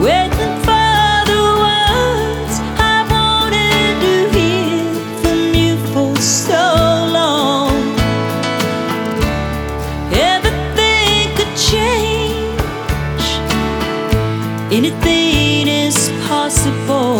waiting for the words I wanted to hear from you for so long. Everything could change, anything is possible.